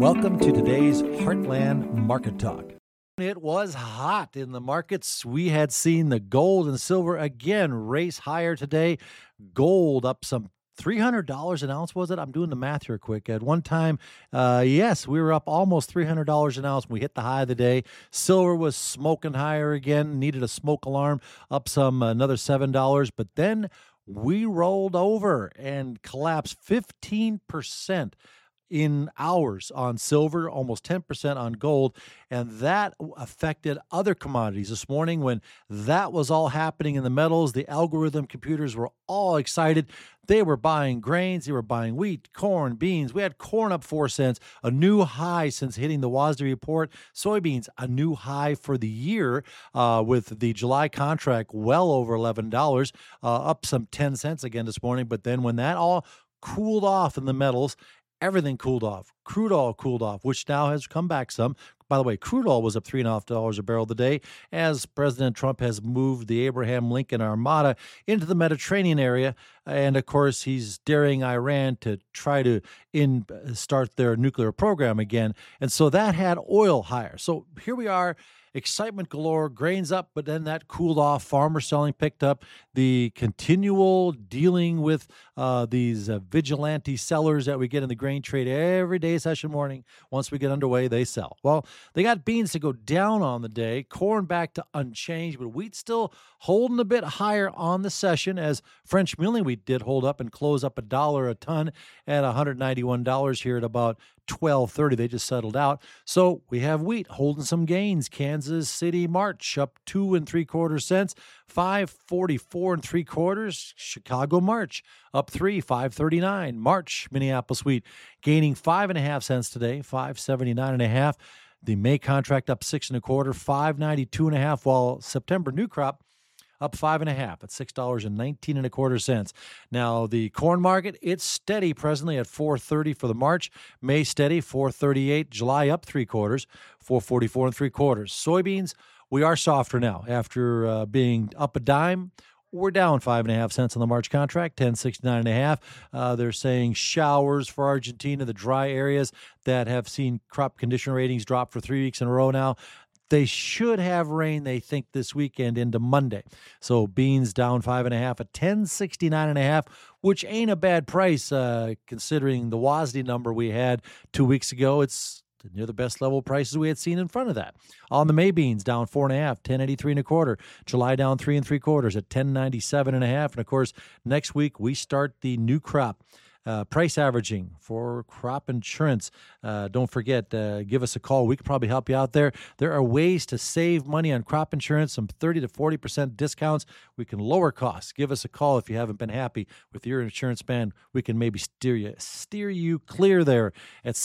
Welcome to today's Heartland Market Talk. It was hot in the markets. We had seen the gold and silver again race higher today. Gold up some $300 an ounce, was it? I'm doing the math here quick. At one time, yes, we were up almost $300 an ounce when we hit the high of the day. Silver was smoking higher again, needed a smoke alarm, up another $7. But then we rolled over and collapsed 15% in hours on silver, almost 10% on gold, and that affected other commodities. This morning when that was all happening in the metals, the algorithm computers were all excited. They were buying grains, they were buying wheat, corn, beans. We had corn up 4 cents, a new high since hitting the WASDE report. Soybeans, a new high for the year, with the July contract well over $11, up some 10 cents again this morning. But then when that all cooled off in the metals, everything cooled off. Crude oil cooled off, which now has come back some. By the way, crude oil was up $3.50 a barrel today as President Trump has moved the Abraham Lincoln Armada into the Mediterranean area. And, of course, he's daring Iran to try to start their nuclear program again. And so that had oil higher. So here we are. Excitement galore, grains up, but then that cooled off. Farmer selling picked up. The continual dealing with these vigilante sellers that we get in the grain trade every day, session morning. Once we get underway, they sell. Well, they got beans to go down on the day, corn back to unchanged, but wheat still holding a bit higher on the session as French milling wheat did hold up and close up $1 a ton at $191 here at about 12.30. They just settled out. So we have wheat holding some gains. Kansas City March up 2 3/4 cents, 5.44 3/4. Chicago March up 5.39. March Minneapolis wheat gaining 5.5 cents today, 5.79.5. The May contract up 6 1/4, 5.92.5. While September new crop up 5.5 at $6.19 1/4. Now, the corn market, it's steady presently at 4.30 for the March. May steady, 4.38. July up 3/4, 4.44 3/4. Soybeans, we are softer now. After being up a dime, we're down 5.5 cents on the March contract, 10.69.5. They're saying showers for Argentina, the dry areas that have seen crop condition ratings drop for 3 weeks in a row now. They should have rain, they think, this weekend into Monday. So beans down 5.5 at 10.69.5, which ain't a bad price considering the WASDE number we had 2 weeks ago. It's near the best level prices we had seen in front of that. On the May beans, down 4.5, 10.83 1/4. July down 3 3/4 at 10.97.5. And of course, next week we start the new crop. Price averaging for crop insurance. Don't forget, give us a call. We can probably help you out there. There are ways to save money on crop insurance, some 30 to 40% discounts. We can lower costs. Give us a call if you haven't been happy with your insurance plan. We can maybe steer you clear there at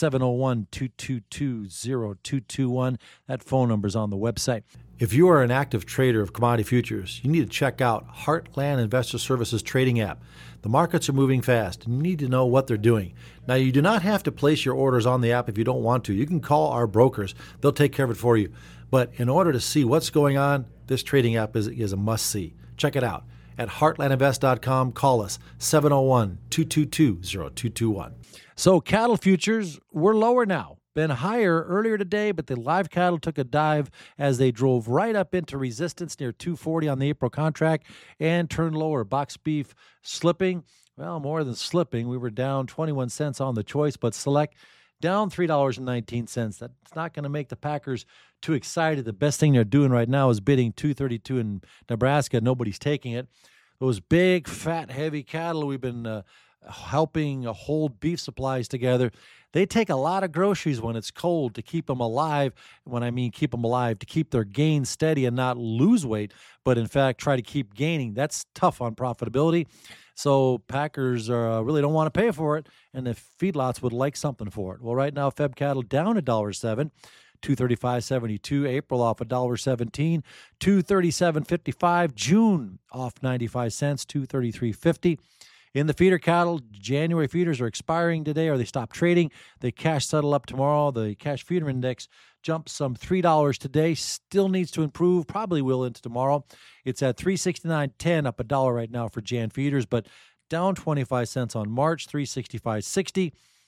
701-222-0221. That phone number is on the website. If you are an active trader of commodity futures, you need to check out Heartland Investor Services trading app. The markets are moving fast, and you need to know what they're doing. Now, you do not have to place your orders on the app if you don't want to. You can call our brokers. They'll take care of it for you. But in order to see what's going on, this trading app is a must-see. Check it out at heartlandinvest.com. Call us, 701-222-0221. So cattle futures, we're lower now. Been higher earlier today, but the live cattle took a dive as they drove right up into resistance near 240 on the April contract and turned lower. Box beef slipping, well, more than slipping. We were down 21 cents on the choice, but select down $3.19. That's not going to make the Packers too excited. The best thing they're doing right now is bidding 232 in Nebraska. Nobody's taking it. Those big, fat, heavy cattle we've been helping hold beef supplies together. They take a lot of groceries when it's cold to keep them alive. When I mean keep them alive, to keep their gain steady and not lose weight, but in fact try to keep gaining. That's tough on profitability. So Packers really don't want to pay for it, and the feedlots would like something for it. Well, right now, Feb cattle down $1.07. 235.72. April off $1.17. 237.55. June off 95 cents. 233.50. In the feeder cattle, January feeders are expiring today, or they stop trading. They cash settle up tomorrow. The cash feeder index jumps some $3 today. Still needs to improve. Probably will into tomorrow. It's at 369.10, up $1 right now for Jan feeders, but down 25 cents on March, 365.60.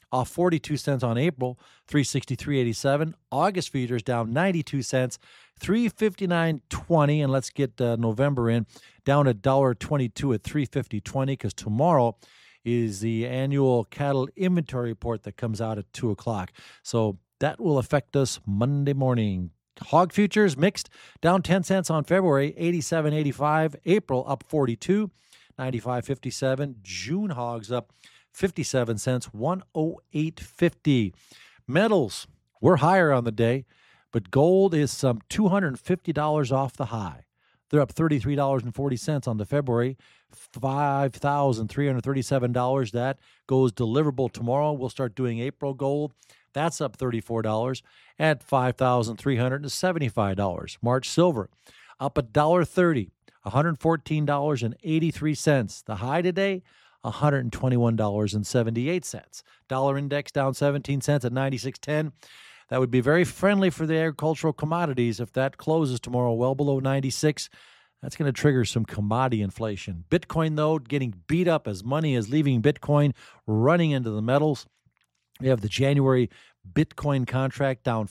off 42 cents on April, 363.87. August futures down 92 cents, 359.20. And let's get November in, down $1.22 at 350.20, because tomorrow is the annual cattle inventory report that comes out at 2 o'clock. So that will affect us Monday morning. Hog futures mixed, down 10 cents on February, 87.85. April up 42, 95.57. June hogs up 57 cents, 108.50. Metals, we're higher on the day, but gold is some $250 off the high. They're up $33.40 on the February, $5,337. That goes deliverable tomorrow. We'll start doing April gold. That's up $34 at $5,375. March silver up $1.30, $114.83. The high today, $121.78. Dollar index down 17 cents at 96.10. That would be very friendly for the agricultural commodities if that closes tomorrow well below 96. That's going to trigger some commodity inflation. Bitcoin, though, getting beat up as money is leaving Bitcoin, running into the metals. We have the January Bitcoin contract down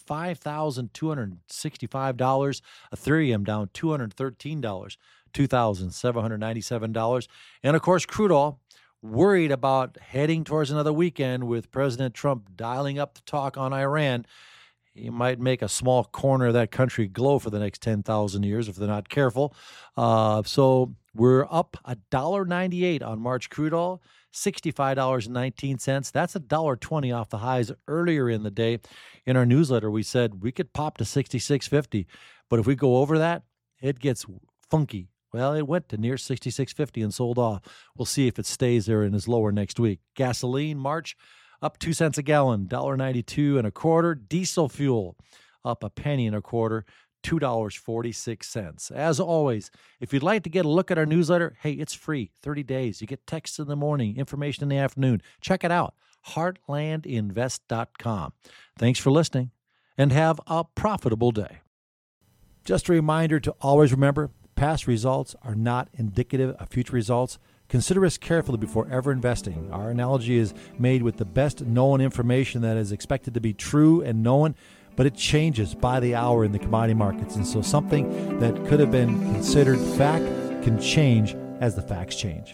$5,265. Ethereum down $213, $2,797. And, of course, crude oil, worried about heading towards another weekend with President Trump dialing up the talk on Iran. He might make a small corner of that country glow for the next 10,000 years if they're not careful. So we're up $1.98 on March crude oil, $65.19. That's $1.20 off the highs earlier in the day. In our newsletter, we said we could pop to $66.50, but if we go over that, it gets funky. Well, it went to near $66.50 and sold off. We'll see if it stays there and is lower next week. Gasoline, March, up 2 cents a gallon, $1.9225. Diesel fuel, up a penny and a quarter, $2.46. As always, if you'd like to get a look at our newsletter, hey, it's free, 30 days. You get texts in the morning, information in the afternoon. Check it out, heartlandinvest.com. Thanks for listening, and have a profitable day. Just a reminder to always remember, past results are not indicative of future results. Consider us carefully before ever investing. Our analogy is made with the best known information that is expected to be true and known, but it changes by the hour in the commodity markets. And so something that could have been considered fact can change as the facts change.